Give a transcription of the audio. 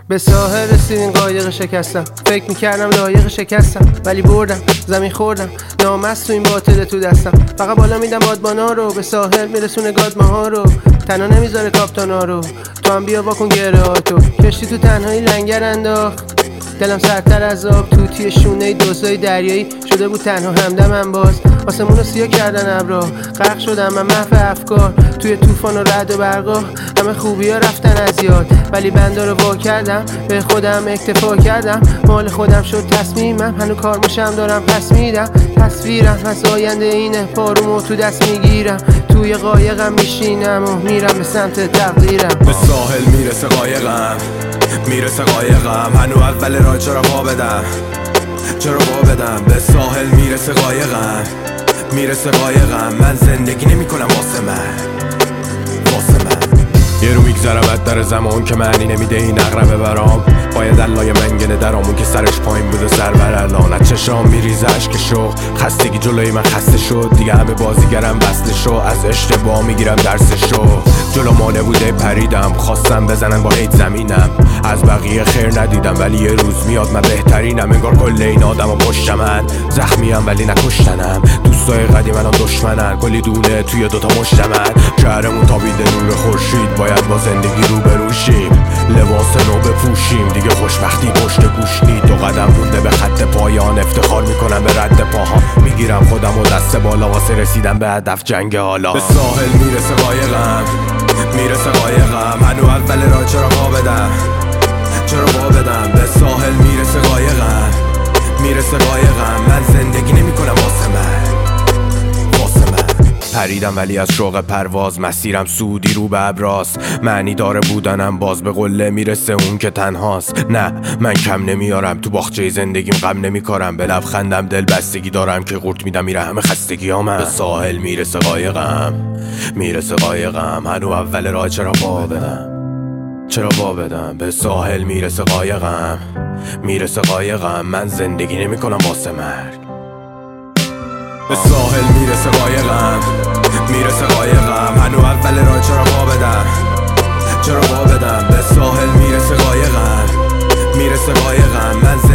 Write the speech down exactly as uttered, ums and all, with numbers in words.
به ساحل رسیدین قایق شکستم، فکر میکردم لایق شکستم ولی بردم، زمین خوردم نامست تو این باطل تو دستم. فقط بالا میدم بادبانا رو، به ساحل میرسونه گادماها رو، تنها نمیذاره کاپتانا رو. تو هم بیا واکن گره هاتو، کشتی تو تنهایی لنگر انداخت، دلم سرتر از آب، توتی شونه دوزای دریایی شده بود تنها همدمم. باز آسمونو سیاه کردن ابرا، غرق شدم من محو افکار، توی طوفان و رعد و برقا همه خوبی ها رفتن از یاد، ولی بنده رو وا کردم، به خودم اکتفا کردم، مال خودم شد تصمیمم، هنو کارمشم دارم پس میدم، تصویرم از آینده اینه، پارومو تو دست میگیرم، توی قایقم میشینم و میرم به سمت تقدیرم. به ساحل میرسه قایقم، میرسه قایقم، هنو اول راه چرا وا بدم، چرا وا بدم. به ساحل میرسه قایقم، میرسه قایقم، من زندگی نمی کنم واسه من، واسه من. یه رو میگذرم از در زمان که معنی نمیده این اقربه برام، باید علای منگنه درامون که سرش پایین بوده سر بر الان، چشام میریزه اشکشو، خستگی جلوی من خسته شد، دیگه همه بازیگرم بسته شو، از اشتباه میگیرم درسشو، جلو ما نبوده پریدم، خواستم بزنن با هیت زمینم، از بقیه خیر ندیدم ولی یه روز میاد من بهترینم، انگار کل این آدم و پشت من زخمیم ولی نکشتنم، دوستای قدیم الان دشمنن، کلی دونه توی دوتا مشت من، شهرمون تابیده نور خورشید، باید با زندگی رو بروشیم، لباس نو بپوشیم، دیگه خوشبختی پشت گوش نی، دو قدم مونده به خط پایان، افتخار میکنم به رد پاها، میگیرم خودم و دست بالا واسه رسیدن به هدف جنگ حالا. به ساحل میرسه قایقم، میرسه قایقم، هنو اول راه چرا وا بدم، چرا وا بدم. به ساحل میرسه قایقم، میرسه قایقم، من زندگی نمی کنم واسه من، واسه من. پریدم ولی از شوق پرواز، مسیرم سودی رو به ابراست، معنی داره بودنم باز به قله میرسه اون که تنهاست، نه من کم نمیارم، تو باغچه زندگیم غم نمیکارم، به لبخندم دل بستگی دارم که قورت میدم میره همه خستگیامم. به ساحل میرسه قایقم، میرسه قایقم، هنو اول راه چرا وا بدم، چرا وا بدم. به ساحل میرسه قایقم، میرسه قایقم، من زندگی نمی کنم واسه مرگ. به ساحل میرسه قایقم، میرسه قایقم، هنو اول راه چرا وا بدم، چرا وا بدم. به ساحل میرسه قایقم، میرسه قایقم، من